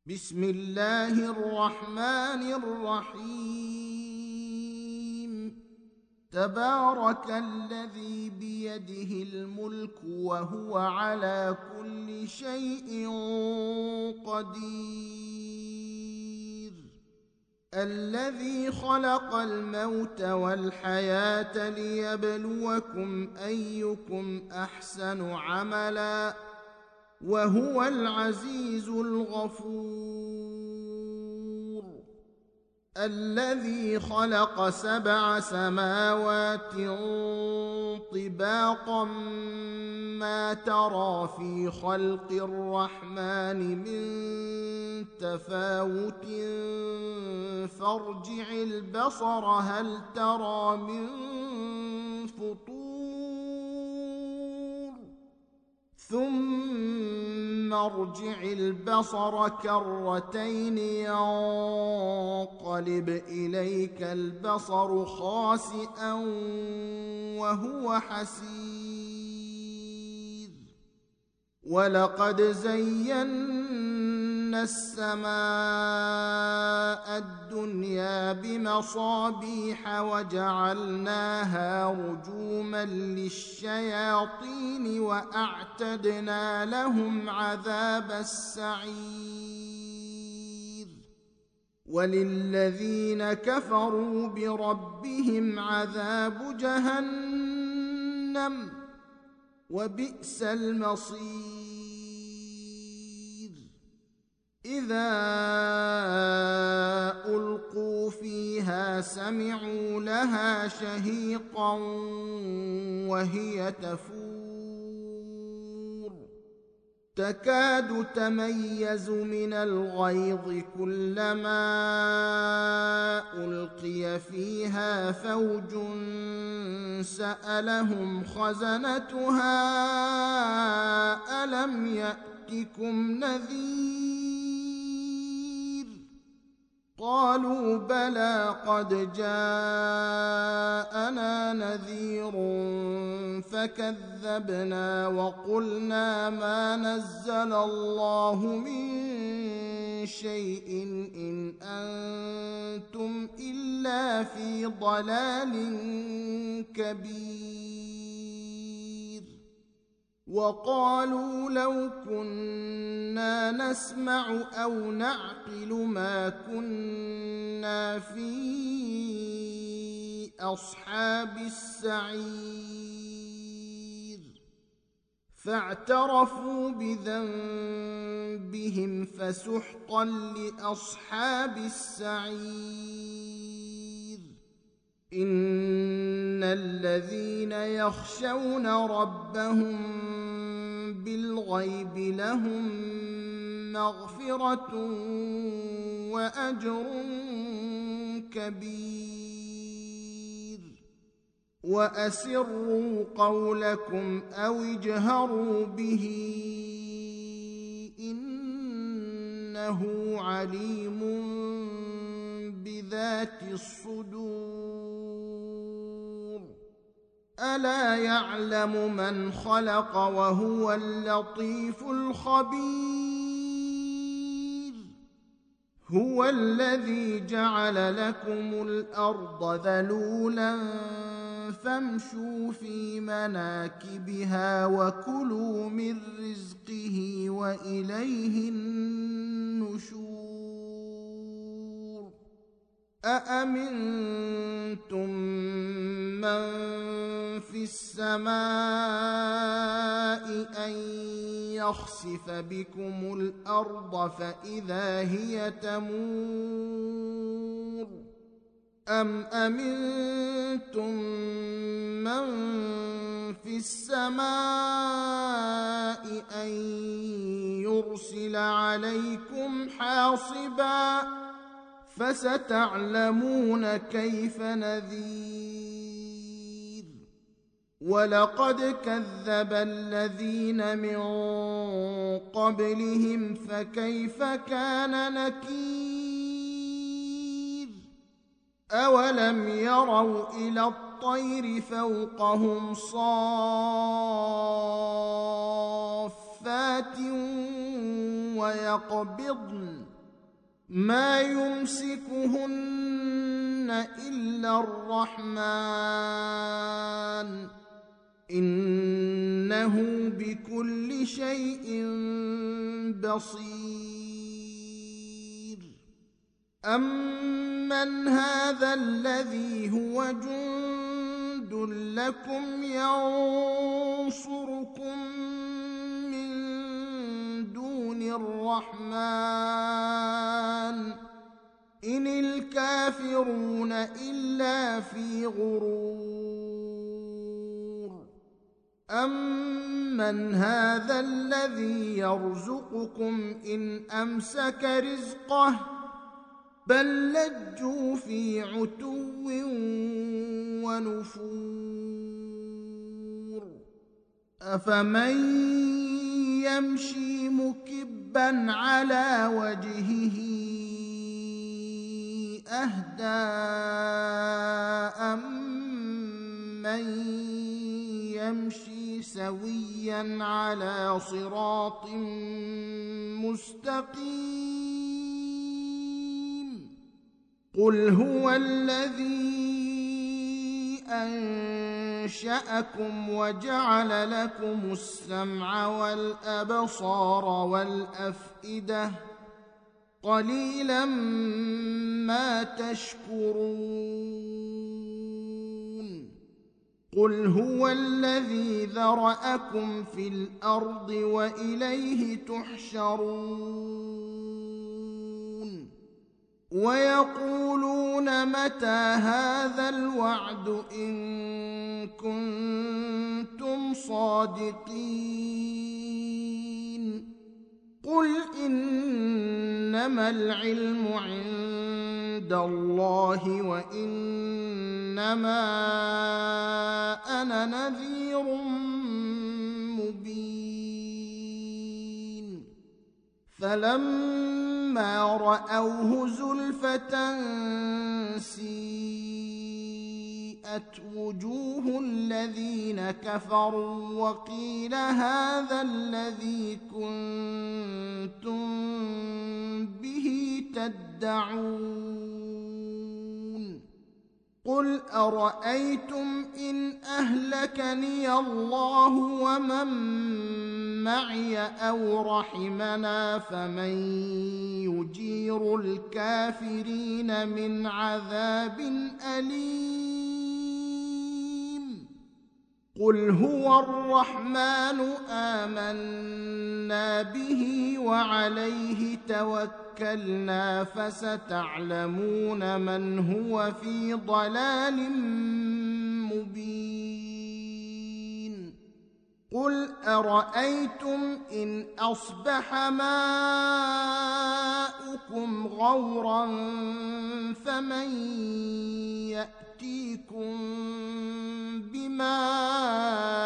بسم الله الرحمن الرحيم. تبارك الذي بيده الملك وهو على كل شيء قدير. الذي خلق الموت والحياة ليبلوكم أيكم أحسن عملا وهو العزيز الغفور. الذي خلق 7 سماوات طباقا ما ترى في خلق الرحمن من تفاوت فارجع البصر هل ترى من فطور ثم ارجع البصر كرتين ينقلب إليك البصر خاسئا وهو حسير. ولقد زينا السماء الدنيا بمصابيح وجعلناها رجوما للشياطين وأعتدنا لهم عذاب السعير. وللذين كفروا بربهم عذاب جهنم وبئس المصير. إذا ألقوا فيها سمعوا لها شهيقا وهي تفور تكاد تميز من الغيظ كلما ألقي فيها فوج سألهم خزنتها ألم يأتكم نذير قالوا بلى قد جاءنا نذير فكذبنا وقلنا ما نزل الله من شيء إن أنتم إلا في ضلال كبير. وقالوا لو كنا نسمع أو نعقل ما كنا في أصحاب السعير. فاعترفوا بذنبهم فسحقا لأصحاب السعير. إن الذين يخشون ربهم بالغيب لهم مغفرة وأجر كبير. وأسروا قولكم أو اجهروا به إنه عليم بذات الصدور. ألا يعلم من خلق وهو اللطيف الخبير. هو الذي جعل لكم الأرض ذلولا فامشوا في مناكبها وكلوا من رزقه وإليه النشور. أأمنتم من في السماء أن يخسف بكم الأرض فإذا هي تمور أم أمنتم من في السماء أن يرسل عليكم حاصبا فستعلمون كيف نذير. ولقد كذب الذين من قبلهم فكيف كان نكير. أولم يروا إلى الطير فوقهم صافات ويقبضن ما يمسكهن إلا الرحمن إنه بكل شيء بصير. أمن هذا الذي هو جند لكم ينصركم من دون الرحمن إن الكافرون إلا في غرور. أمن هذا الذي يرزقكم إن أمسك رزقه بل لجوا في عتو ونفور. أفمن يمشي مكبا على وجهه أهدى أمن يمشي سويا على صراط مستقيم. قل هو الذي أنشأكم وجعل لكم السمع والأبصار والأفئدة قليلا ما تشكرون. قل هو الذي ذرأكم في الأرض وإليه تحشرون. ويقولون متى هذا الوعد إن كنتم صادقين. قل إنما العلم عند الله وإنما أنا نذير مبين. فلما رأوه زلفة سيئت وجوه الذين كفروا وقيل هذا الذي كنتم به تدعون. قل أرأيتم إن أهلكني الله ومن معي أو رحمنا فمن يجير الكافرين من عذاب أليم. قل هو الرحمن آمنا به وعليه توكلنا فستعلمون من هو في ضلال مبين. قل أرأيتم إن أصبح ماؤكم غورا فمن يأتيكم بماء